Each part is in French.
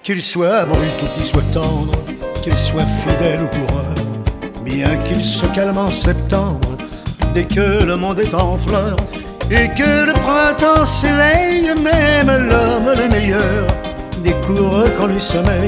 Qu'il soit brut ou qu'il soit tendre, qu'il soit fidèle ou coureur, bien qu'il se calme en septembre, dès que le monde est en fleurs, et que le printemps s'éveille, même l'homme le meilleur découvre qu'en lui sommeille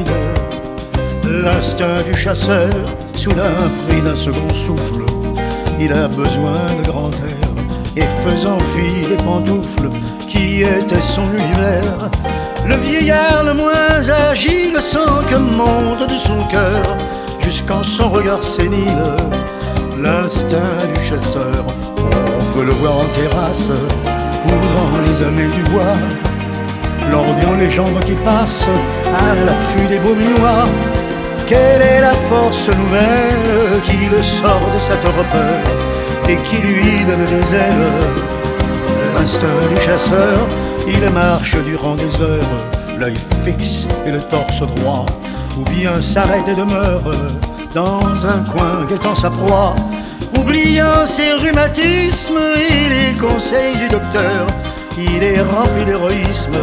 l'instinct du chasseur. Soudain pris d'un second souffle, il a besoin de grand air, et faisant fi des pantoufles qui étaient son univers, le vieillard le moins agile sent que monte de son cœur jusqu'en son regard sénile l'instinct du chasseur. On peut le voir en terrasse ou dans les allées du bois, lorgnant les jambes qui passent à l'affût des beaux minois. Quelle est la force nouvelle qui le sort de sa torpeur et qui lui donne des ailes? L'instinct du chasseur, il marche durant des heures, l'œil fixe et le torse droit, ou bien s'arrête et demeure dans un coin guettant sa proie, oubliant ses rhumatismes et les conseils du docteur. Il est rempli d'héroïsme,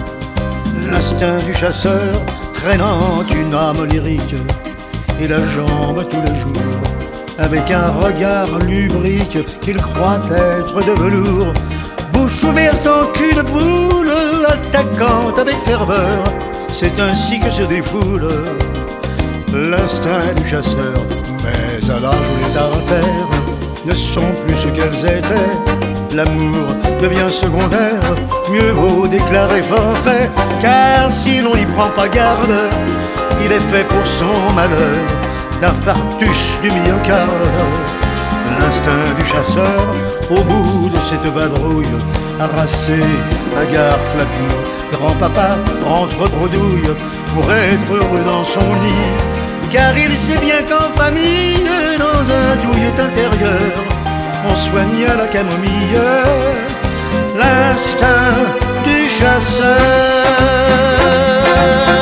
l'instinct du chasseur, traînant une âme lyrique et la jambe tous les jours, avec un regard lubrique qu'il croit être de velours, bouche ouverte en cul de poule, attaquant avec ferveur. C'est ainsi que se défoule l'instinct du chasseur. Mais à l'âge où les artères ne sont plus ce qu'elles étaient, l'amour devient secondaire, mieux vaut déclarer forfait, car si l'on n'y prend pas garde, il est fait pour son malheur d'infarctus du myocarde. L'instinct du chasseur, au bout de cette vadrouille, harassé, hagard, flappie, grand-papa entre bredouilles pour être heureux dans son lit, car il sait bien qu'en famille, dans un douillet intérieur, on soigne à la camomille l'instinct du chasseur.